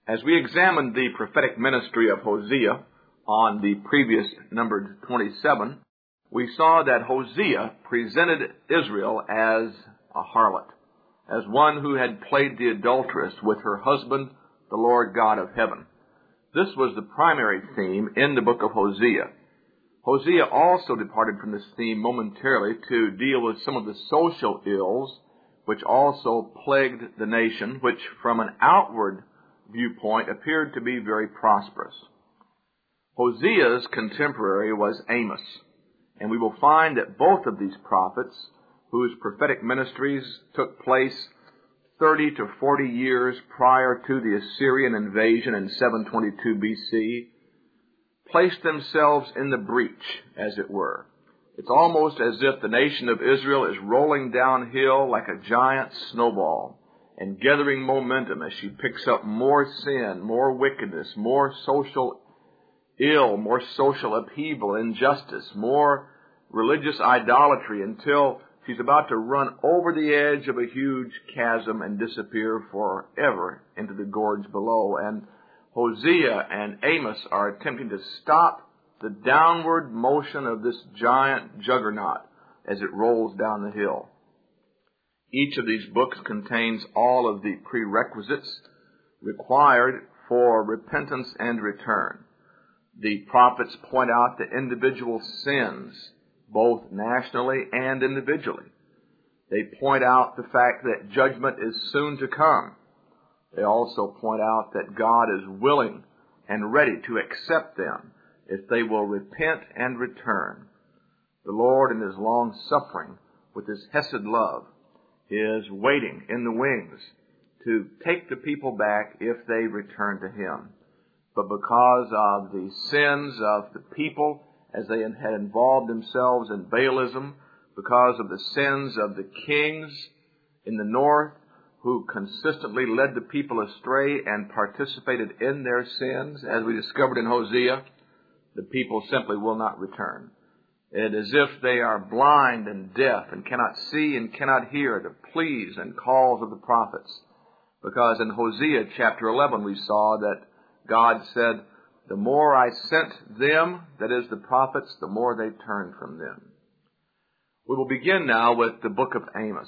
As we examined the prophetic ministry of Hosea on the previous numbered 27, we saw that Hosea presented Israel as a harlot, as one who had played the adulteress with her husband, the Lord God of heaven. This was the primary theme in the book of Hosea. Hosea also departed from this theme momentarily to deal with some of the social ills which also plagued the nation, which from an outward viewpoint appeared to be very prosperous. Hosea's contemporary was Amos, and we will find that both of these prophets, whose prophetic ministries took place 30 to 40 years prior to the Assyrian invasion in 722 BC, placed themselves in the breach, as it were. It's almost as if the nation of Israel is rolling downhill like a giant snowball and gathering momentum as she picks up more sin, more wickedness, more social ill, more social upheaval, injustice, more religious idolatry, until she's about to run over the edge of a huge chasm and disappear forever into the gorge below. And Hosea and Amos are attempting to stop the downward motion of this giant juggernaut as it rolls down the hill. Each of these books contains all of the prerequisites required for repentance and return. The prophets point out the individual sins, both nationally and individually. They point out the fact that judgment is soon to come. They also point out that God is willing and ready to accept them if they will repent and return. The Lord, in His long suffering, with His hesed love, is waiting in the wings to take the people back if they return to Him. But because of the sins of the people, as they had involved themselves in Baalism, because of the sins of the kings in the north, who consistently led the people astray and participated in their sins, as we discovered in Hosea, the people simply will not return. It is as if they are blind and deaf and cannot see and cannot hear the pleas and calls of the prophets. Because in Hosea chapter 11 we saw that God said, the more I sent them, that is the prophets, the more they turned from them. We will begin now with the book of Amos.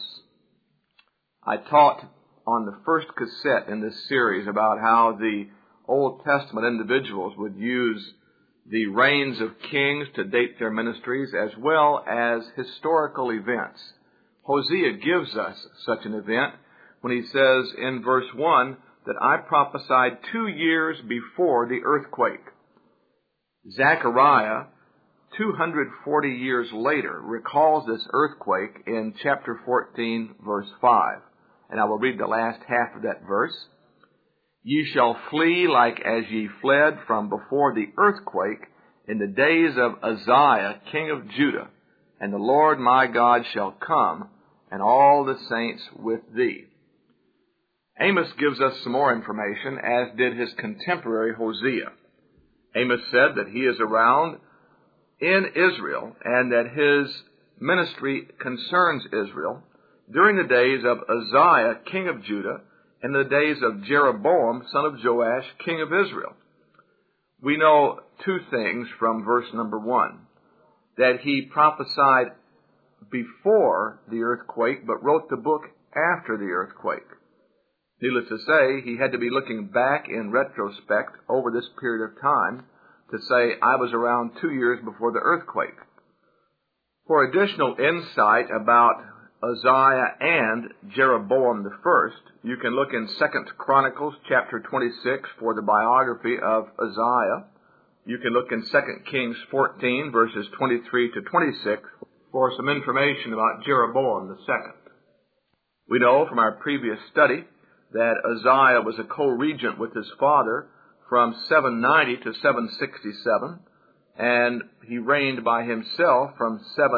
I taught on the first cassette in this series about how the Old Testament individuals would use the reigns of kings to date their ministries, as well as historical events. Hosea gives us such an event when he says in verse 1 that I prophesied 2 years before the earthquake. Zechariah, 240 years later, recalls this earthquake in chapter 14, verse 5. And I will read the last half of that verse. Ye shall flee like as ye fled from before the earthquake in the days of Uzziah, king of Judah. And the Lord my God shall come, and all the saints with thee. Amos gives us some more information, as did his contemporary Hosea. Amos said that he is around in Israel, and that his ministry concerns Israel during the days of Uzziah, king of Judah, and the days of Jeroboam, son of Joash, king of Israel. We know two things from verse number 1. That he prophesied before the earthquake, but wrote the book after the earthquake. Needless to say, he had to be looking back in retrospect over this period of time to say, I was around 2 years before the earthquake. For additional insight about Uzziah and Jeroboam the first, you can look in 2 Chronicles chapter 26 for the biography of Uzziah. You can look in 2 Kings 14 verses 23 to 26 for some information about Jeroboam the second. We know from our previous study that Uzziah was a co-regent with his father from 790 to 767, and he reigned by himself from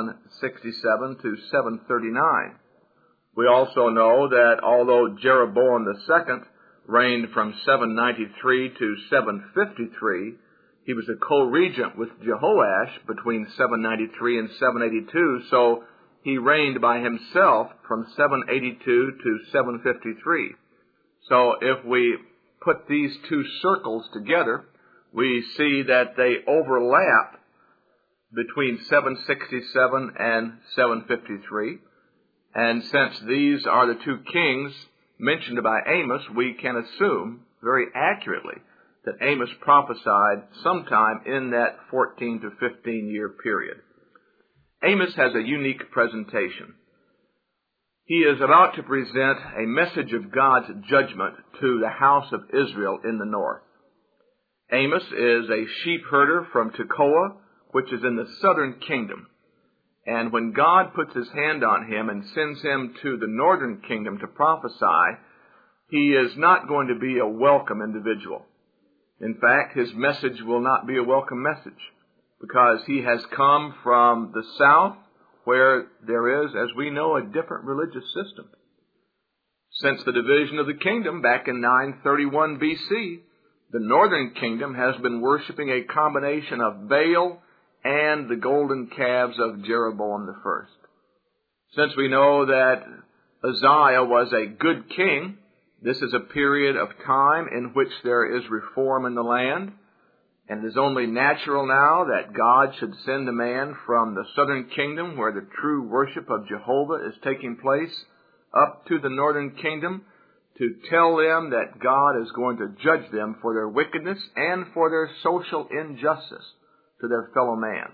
767 to 739. We also know that although Jeroboam II reigned from 793 to 753, he was a co-regent with Jehoash between 793 and 782, so he reigned by himself from 782 to 753. So if we put these two circles together, we see that they overlap between 767 and 753. And since these are the two kings mentioned by Amos, we can assume very accurately that Amos prophesied sometime in that 14 to 15 year period. Amos has a unique presentation. He is about to present a message of God's judgment to the house of Israel in the north. Amos is a sheep herder from Tekoa, which is in the southern kingdom. And when God puts his hand on him and sends him to the northern kingdom to prophesy, he is not going to be a welcome individual. In fact, his message will not be a welcome message, because he has come from the south, where there is, as we know, a different religious system. Since the division of the kingdom back in 931 BC, the northern kingdom has been worshiping a combination of Baal and the golden calves of Jeroboam I. Since we know that Uzziah was a good king, this is a period of time in which there is reform in the land, and it is only natural now that God should send a man from the southern kingdom, where the true worship of Jehovah is taking place, up to the northern kingdom to tell them that God is going to judge them for their wickedness and for their social injustice to their fellow man.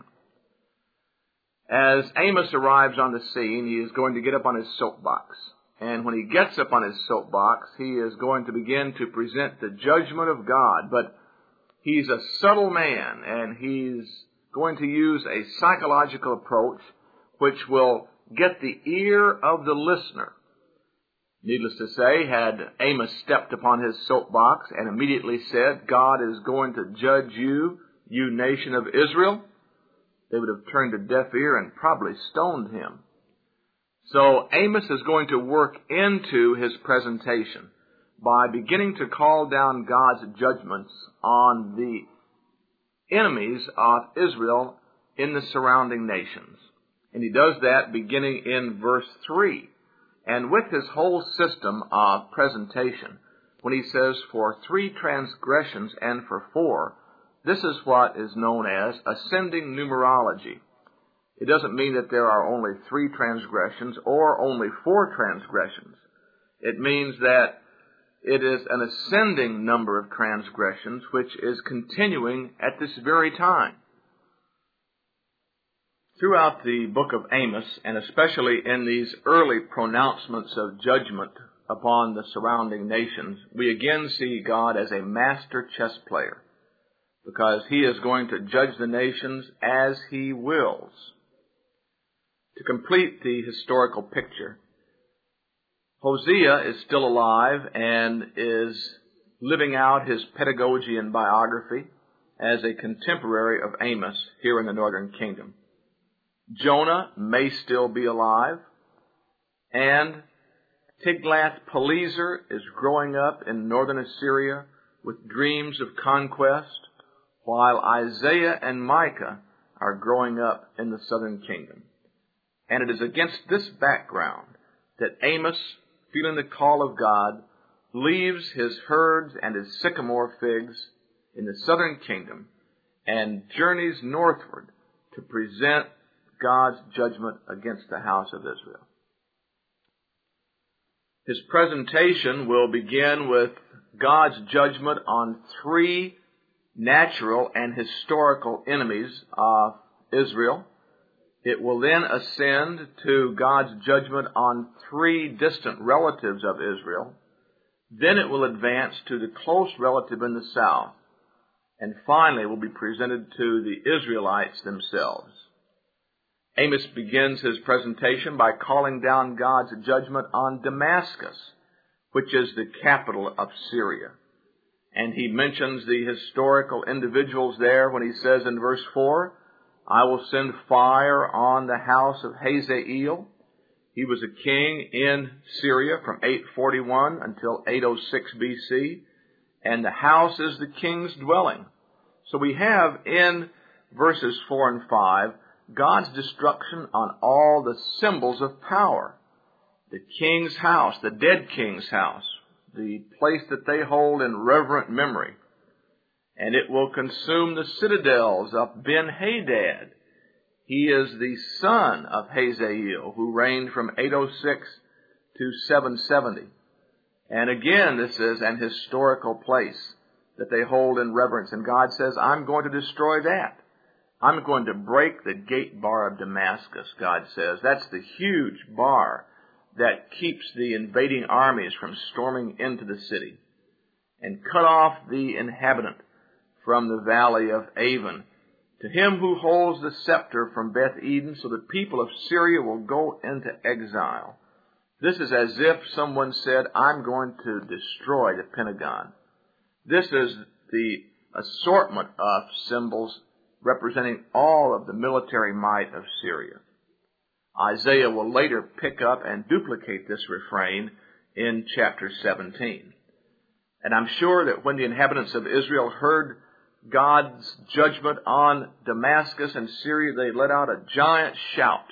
As Amos arrives on the scene, he is going to get up on his soapbox. And when he gets up on his soapbox, he is going to begin to present the judgment of God. But he's a subtle man, and he's going to use a psychological approach which will get the ear of the listener. Needless to say, had Amos stepped upon his soapbox and immediately said, God is going to judge you, you nation of Israel, they would have turned a deaf ear and probably stoned him. So Amos is going to work into his presentation by beginning to call down God's judgments on the enemies of Israel in the surrounding nations. And he does that beginning in verse 3. And with his whole system of presentation, when he says for 3 transgressions and for 4, this is what is known as ascending numerology. It doesn't mean that there are only 3 transgressions or only 4 transgressions. It means that it is an ascending number of transgressions which is continuing at this very time. Throughout the book of Amos, and especially in these early pronouncements of judgment upon the surrounding nations, we again see God as a master chess player, because he is going to judge the nations as he wills. To complete the historical picture, Hosea is still alive and is living out his pedagogy and biography as a contemporary of Amos here in the northern kingdom. Jonah may still be alive, and Tiglath-Pileser is growing up in northern Assyria with dreams of conquest, while Isaiah and Micah are growing up in the southern kingdom. And it is against this background that Amos, feeling the call of God, leaves his herds and his sycamore figs in the southern kingdom and journeys northward to present God's judgment against the house of Israel. His presentation will begin with God's judgment on 3 natural and historical enemies of Israel. It will then ascend to God's judgment on 3 distant relatives of Israel. Then it will advance to the close relative in the south. And finally will be presented to the Israelites themselves. Amos begins his presentation by calling down God's judgment on Damascus, which is the capital of Syria. And he mentions the historical individuals there when he says in verse 4, I will send fire on the house of Hazael. He was a king in Syria from 841 until 806 BC, and the house is the king's dwelling. So we have in verses 4 and 5 God's destruction on all the symbols of power. The king's house, the dead king's house, the place that they hold in reverent memory. And it will consume the citadels of Ben-Hadad. He is the son of Hazael, who reigned from 806 to 770. And again, this is an historical place that they hold in reverence. And God says, I'm going to destroy that. I'm going to break the gate bar of Damascus, God says. That's the huge bar that keeps the invading armies from storming into the city. And cut off the inhabitant from the valley of Avon, to him who holds the scepter from Beth Eden, so the people of Syria will go into exile. This is as if someone said, I'm going to destroy the Pentagon. This is the assortment of symbols representing all of the military might of Syria. Isaiah will later pick up and duplicate this refrain in chapter 17. And I'm sure that when the inhabitants of Israel heard God's judgment on Damascus and Syria, they let out a giant shout.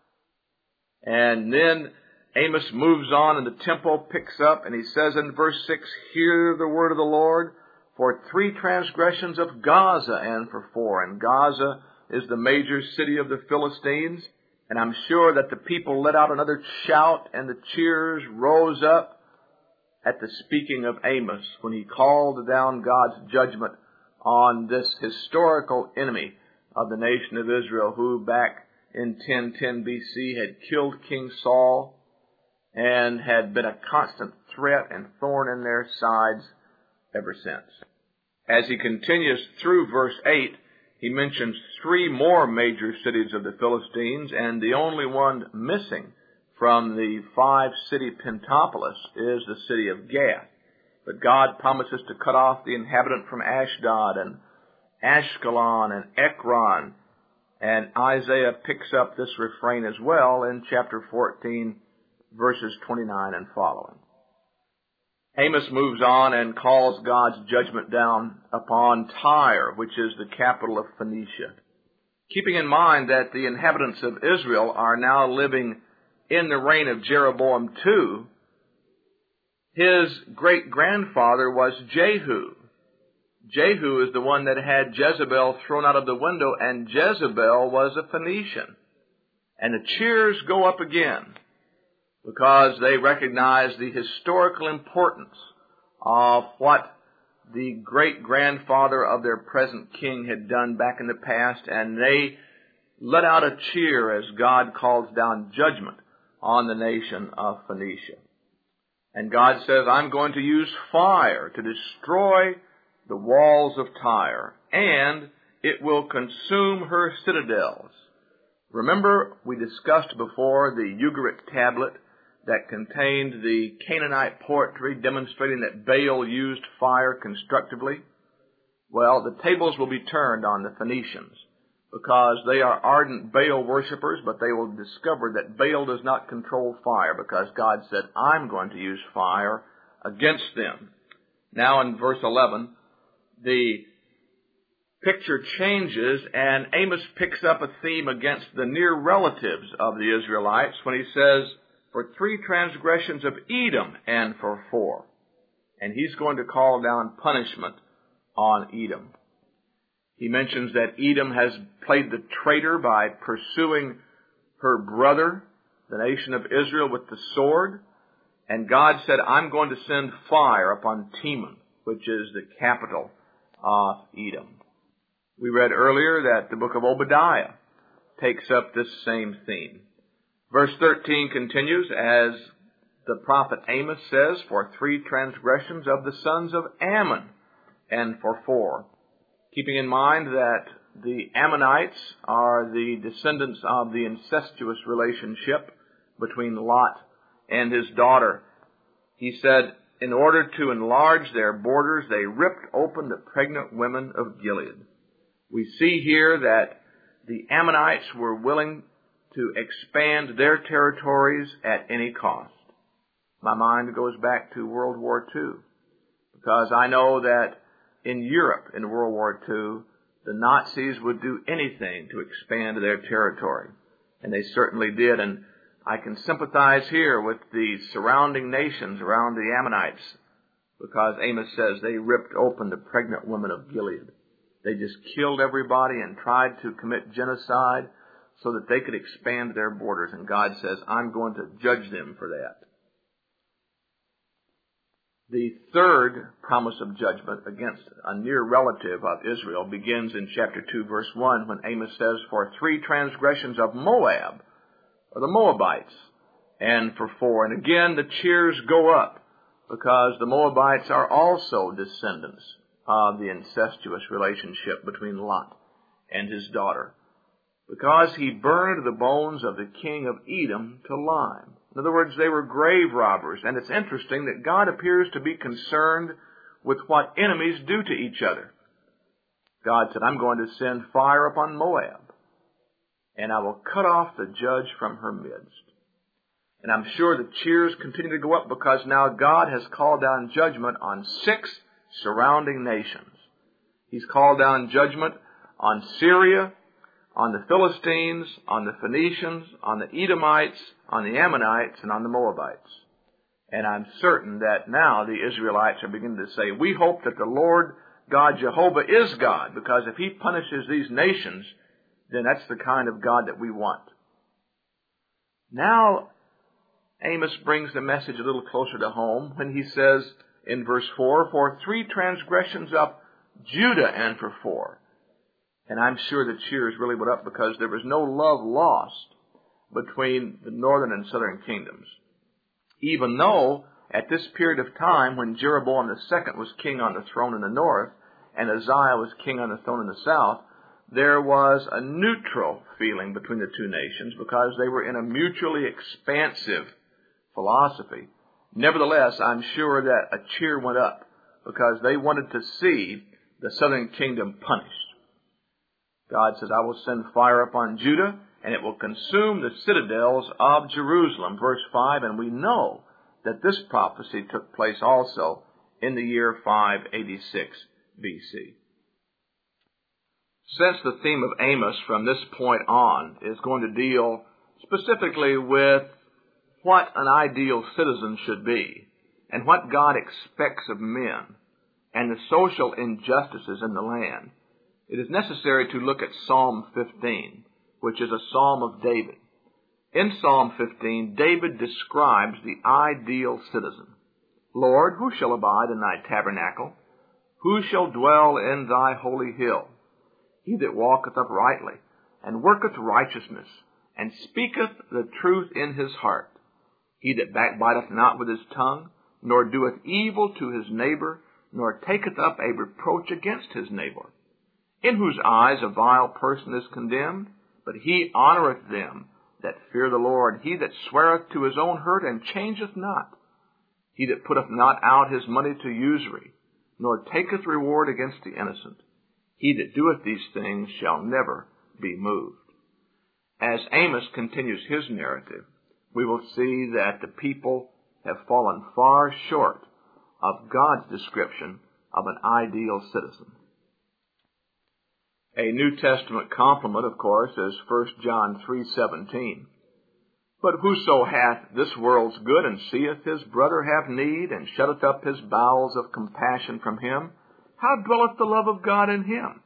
And then Amos moves on and the tempo picks up, and he says in verse 6, hear the word of the Lord, for 3 transgressions of Gaza and for 4. And Gaza is the major city of the Philistines. And I'm sure that the people let out another shout, and the cheers rose up at the speaking of Amos when he called down God's judgment on this historical enemy of the nation of Israel, who back in 1010 BC had killed King Saul and had been a constant threat and thorn in their sides ever since. As he continues through verse 8, he mentions 3 more major cities of the Philistines, and the only one missing from the 5-city Pentapolis is the city of Gath. But God promises to cut off the inhabitant from Ashdod and Ashkelon and Ekron. And Isaiah picks up this refrain as well in chapter 14, verses 29 and following. Amos moves on and calls God's judgment down upon Tyre, which is the capital of Phoenicia. Keeping in mind that the inhabitants of Israel are now living in the reign of Jeroboam II, his great-grandfather was Jehu. Jehu is the one that had Jezebel thrown out of the window, and Jezebel was a Phoenician. And the cheers go up again because they recognize the historical importance of what the great-grandfather of their present king had done back in the past, and they let out a cheer as God calls down judgment on the nation of Phoenicia. And God says, I'm going to use fire to destroy the walls of Tyre, and it will consume her citadels. Remember, we discussed before the Ugarit tablet that contained the Canaanite poetry demonstrating that Baal used fire constructively? Well, the tables will be turned on the Phoenicians, because they are ardent Baal worshippers, but they will discover that Baal does not control fire, because God said, I'm going to use fire against them. Now in verse 11, the picture changes, and Amos picks up a theme against the near relatives of the Israelites when he says, for 3 transgressions of Edom and for 4. And he's going to call down punishment on Edom. He mentions that Edom has played the traitor by pursuing her brother, the nation of Israel, with the sword. And God said, I'm going to send fire upon Teman, which is the capital of Edom. We read earlier that the book of Obadiah takes up this same theme. Verse 13 continues, as the prophet Amos says, for 3 transgressions of the sons of Ammon, and for 4. Keeping in mind that the Ammonites are the descendants of the incestuous relationship between Lot and his daughter. He said, in order to enlarge their borders, they ripped open the pregnant women of Gilead. We see here that the Ammonites were willing to expand their territories at any cost. My mind goes back to World War II, because I know that in Europe in World War II, the Nazis would do anything to expand their territory. And they certainly did. And I can sympathize here with the surrounding nations around the Ammonites because Amos says they ripped open the pregnant women of Gilead. They just killed everybody and tried to commit genocide so that they could expand their borders. And God says, I'm going to judge them for that. The third promise of judgment against a near relative of Israel begins in chapter 2, verse 1, when Amos says, for 3 transgressions of Moab, or the Moabites, and for 4. And again, the cheers go up, because the Moabites are also descendants of the incestuous relationship between Lot and his daughter, because he burned the bones of the king of Edom to lime. In other words, they were grave robbers. And it's interesting that God appears to be concerned with what enemies do to each other. God said, I'm going to send fire upon Moab, and I will cut off the judge from her midst. And I'm sure the cheers continue to go up, because now God has called down judgment on 6 surrounding nations. He's called down judgment on Syria, on the Philistines, on the Phoenicians, on the Edomites, on the Ammonites, and on the Moabites. And I'm certain that now the Israelites are beginning to say, we hope that the Lord God Jehovah is God, because if He punishes these nations, then that's the kind of God that we want. Now, Amos brings the message a little closer to home when he says in verse 4, for 3 transgressions of Judah and for 4. And I'm sure the cheers really went up, because there was no love lost between the northern and southern kingdoms. Even though at this period of time when Jeroboam II was king on the throne in the north and Uzziah was king on the throne in the south, there was a neutral feeling between the 2 nations, because they were in a mutually expansive philosophy. Nevertheless, I'm sure that a cheer went up, because they wanted to see the southern kingdom punished. God says, I will send fire upon Judah, and it will consume the citadels of Jerusalem. Verse 5, and we know that this prophecy took place also in the year 586 BC. Since the theme of Amos from this point on is going to deal specifically with what an ideal citizen should be, and what God expects of men, and the social injustices in the land, it is necessary to look at Psalm 15, which is a psalm of David. In Psalm 15, David describes the ideal citizen. Lord, who shall abide in thy tabernacle? Who shall dwell in thy holy hill? He that walketh uprightly, and worketh righteousness, and speaketh the truth in his heart. He that backbiteth not with his tongue, nor doeth evil to his neighbor, nor taketh up a reproach against his neighbor. In whose eyes a vile person is condemned, but he honoureth them that fear the Lord. He that sweareth to his own hurt, and changeth not. He that putteth not out his money to usury, nor taketh reward against the innocent. He that doeth these things shall never be moved. As Amos continues his narrative, we will see that the people have fallen far short of God's description of an ideal citizen. A New Testament complement, of course, is 1 John 3:17. But whoso hath this world's good, and seeth his brother have need, and shutteth up his bowels of compassion from him, how dwelleth the love of God in him?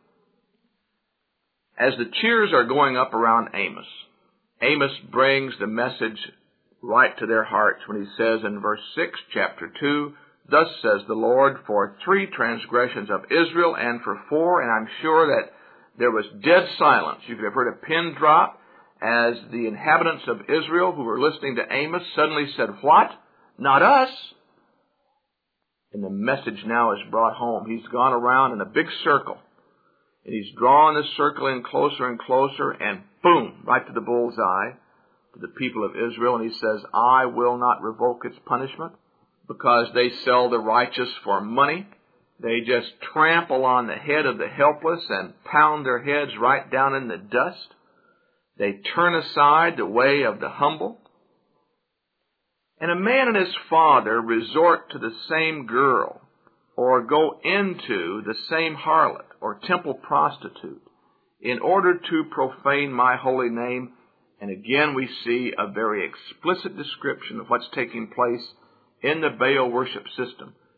As the cheers are going up around Amos, Amos brings the message right to their hearts when he says in verse 6, chapter 2, thus says the Lord, for 3 transgressions of Israel, and for 4, and I'm sure that there was dead silence. You could have heard a pin drop as the inhabitants of Israel who were listening to Amos suddenly said, what? Not us? And the message now is brought home. He's gone around in a big circle, and he's drawn the circle in closer and closer, and boom, right to the bullseye, to the people of Israel. And he says, I will not revoke its punishment, because they sell the righteous for money. They just trample on the head of the helpless and pound their heads right down in the dust. They turn aside the way of the humble. And a man and his father resort to the same girl, or go into the same harlot or temple prostitute, in order to profane my holy name. And again we see a very explicit description of what's taking place in the Baal worship system.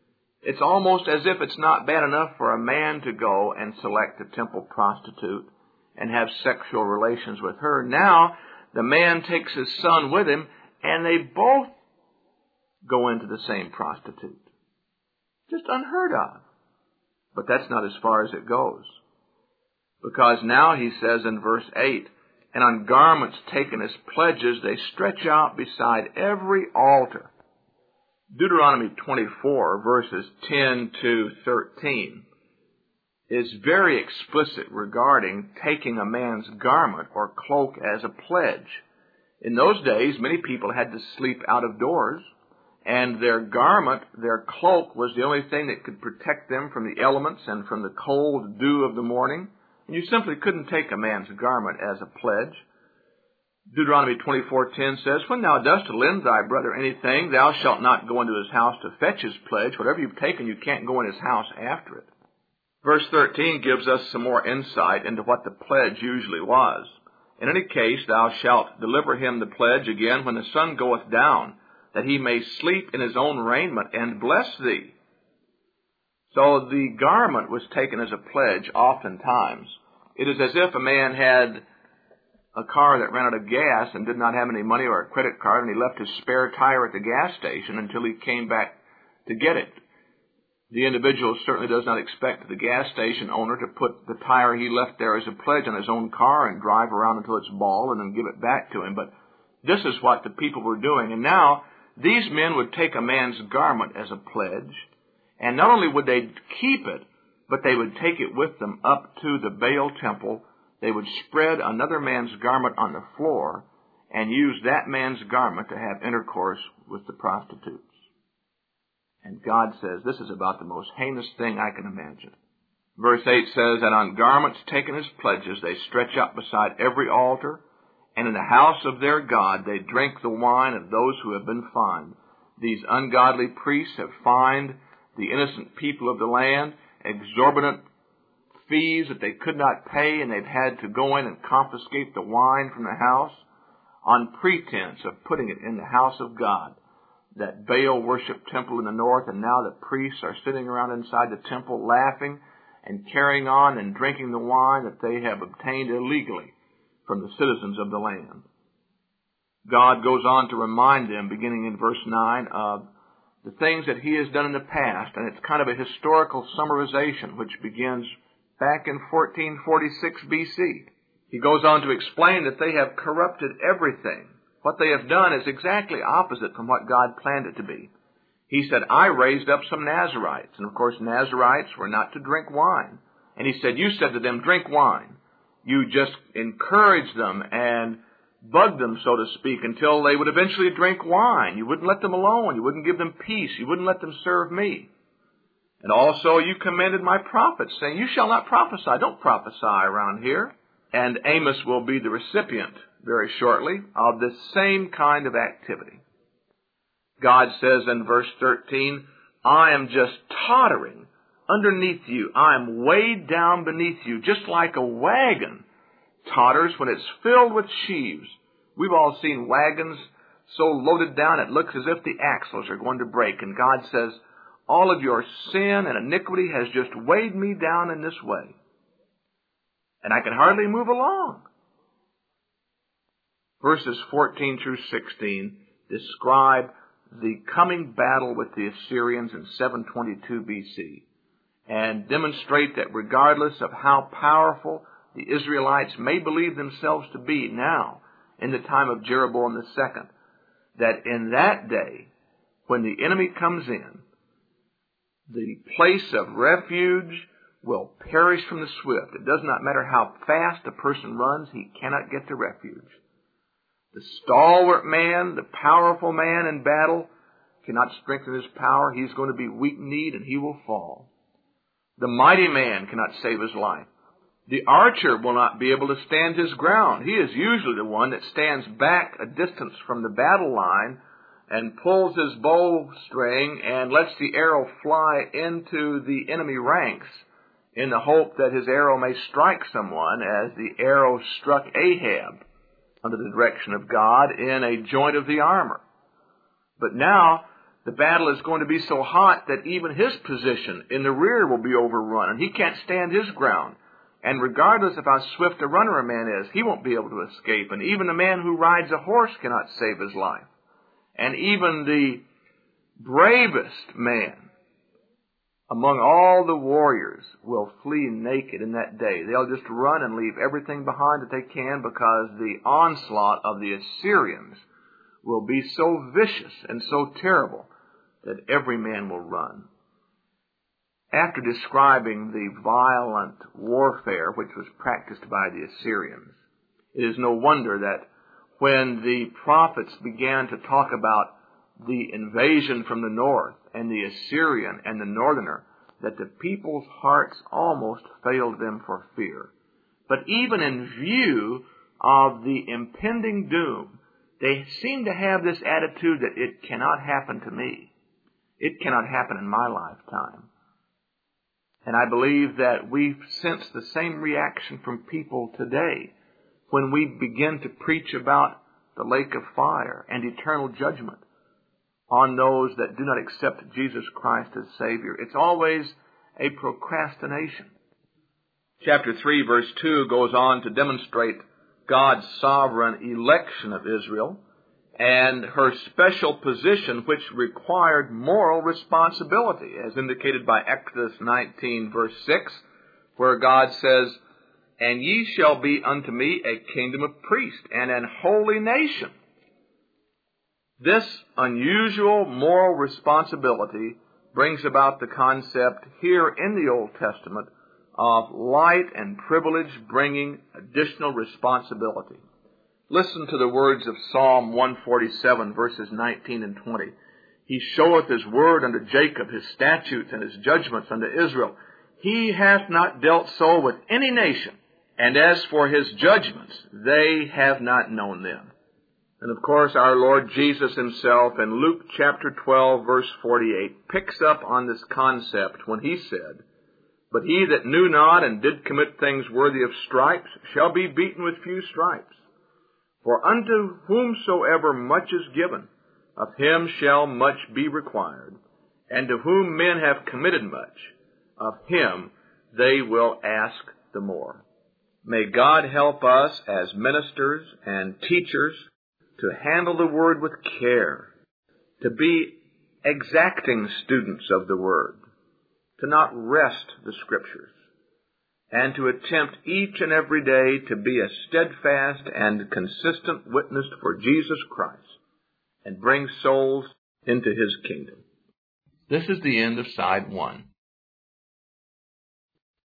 It's almost as if it's not bad enough for a man to go and select a temple prostitute and have sexual relations with her. Now, the man takes his son with him, and they both go into the same prostitute. Just unheard of. But that's not as far as it goes. Because now he says in verse 8, and on garments taken as pledges, they stretch out beside every altar. Deuteronomy 24, verses 10 to 13, is very explicit regarding taking a man's garment or cloak as a pledge. In those days, many people had to sleep out of doors, and their garment, their cloak, was the only thing that could protect them from the elements and from the cold dew of the morning. And you simply couldn't take a man's garment as a pledge. Deuteronomy 24:10 says, when thou dost lend thy brother anything, thou shalt not go into his house to fetch his pledge. Whatever you've taken, you can't go in his house after it. Verse 13 gives us some more insight into what the pledge usually was. In any case, thou shalt deliver him the pledge again when the sun goeth down, that he may sleep in his own raiment and bless thee. So the garment was taken as a pledge oftentimes. It is as if a man had a car that ran out of gas and did not have any money or a credit card, and he left his spare tire at the gas station until he came back to get it. The individual certainly does not expect the gas station owner to put the tire he left there as a pledge on his own car and drive around until it's bald and then give it back to him. But this is what the people were doing. And now these men would take a man's garment as a pledge, and not only would they keep it, but they would take it with them up to the Baal temple. They would spread another man's garment on the floor and use that man's garment to have intercourse with the prostitutes. And God says this is about the most heinous thing I can imagine. Verse 8 says, and on garments taken as pledges they stretch up beside every altar, and in the house of their God they drink the wine of those who have been fined. These ungodly priests have fined the innocent people of the land exorbitant fees that they could not pay, and they've had to go in and confiscate the wine from the house on pretense of putting it in the house of God, that Baal worship temple in the north, and now the priests are sitting around inside the temple laughing and carrying on and drinking the wine that they have obtained illegally from the citizens of the land. God goes on to remind them, beginning in verse 9, of the things that he has done in the past, and it's kind of a historical summarization which begins back in 1446 B.C. He goes on to explain that they have corrupted everything. What they have done is exactly opposite from what God planned it to be. He said, I raised up some Nazarites. And of course, Nazarites were not to drink wine. And he said, you said to them, drink wine. You just encouraged them and bugged them, so to speak, until they would eventually drink wine. You wouldn't let them alone. You wouldn't give them peace. You wouldn't let them serve me. And also you commanded my prophets, saying, you shall not prophesy. Don't prophesy around here. And Amos will be the recipient very shortly of this same kind of activity. God says in verse 13, I am just tottering underneath you. I am weighed down beneath you, just like a wagon totters when it's filled with sheaves. We've all seen wagons so loaded down it looks as if the axles are going to break. And God says, all of your sin and iniquity has just weighed me down in this way, and I can hardly move along. Verses 14 through 16 describe the coming battle with the Assyrians in 722 B.C. and demonstrate that regardless of how powerful the Israelites may believe themselves to be now in the time of Jeroboam II, that in that day, when the enemy comes in, the place of refuge will perish from the swift. It does not matter how fast a person runs, he cannot get to refuge. The stalwart man, the powerful man in battle, cannot strengthen his power. He's going to be weak-kneed and he will fall. The mighty man cannot save his life. The archer will not be able to stand his ground. He is usually the one that stands back a distance from the battle line and pulls his bowstring and lets the arrow fly into the enemy ranks in the hope that his arrow may strike someone, as the arrow struck Ahab under the direction of God in a joint of the armor. But now The battle is going to be so hot that even his position in the rear will be overrun, and he can't stand his ground. And regardless of how swift a runner a man is, he won't be able to escape. And even a man who rides a horse cannot save his life. And even the bravest man among all the warriors will flee naked in that day. They'll just run and leave everything behind that they can, because the onslaught of the Assyrians will be so vicious and so terrible that every man will run. After describing the violent warfare which was practiced by the Assyrians, it is no wonder that when the prophets began to talk about the invasion from the north and the Assyrian and the northerner, that the people's hearts almost failed them for fear. But even in view of the impending doom, they seem to have this attitude that it cannot happen to me. It cannot happen in my lifetime. And I believe that we sense the same reaction from people today when we begin to preach about the lake of fire and eternal judgment on those that do not accept Jesus Christ as Savior. It's always a procrastination. Chapter 3, verse 2 goes on to demonstrate God's sovereign election of Israel and her special position, which required moral responsibility, as indicated by Exodus 19, verse 6, where God says, "And ye shall be unto me a kingdom of priests and an holy nation." This unusual moral responsibility brings about the concept here in the Old Testament of light and privilege bringing additional responsibility. Listen to the words of Psalm 147, verses 19 and 20. "He showeth his word unto Jacob, his statutes and his judgments unto Israel. He hath not dealt so with any nation, and as for his judgments, they have not known them." And of course, our Lord Jesus himself in Luke chapter 12, verse 48, picks up on this concept when he said, "But he that knew not and did commit things worthy of stripes shall be beaten with few stripes. For unto whomsoever much is given, of him shall much be required. And to whom men have committed much, of him they will ask the more." May God help us as ministers and teachers to handle the Word with care, to be exacting students of the Word, to not wrest the Scriptures, and to attempt each and every day to be a steadfast and consistent witness for Jesus Christ and bring souls into His kingdom. This is the end of Side 1.